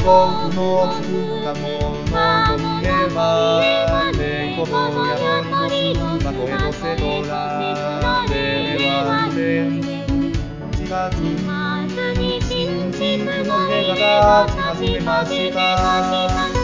僕の作ったものと見えばレイコボやロンドスマコエドセトラでは全部4月に新築の家が建ち始めました。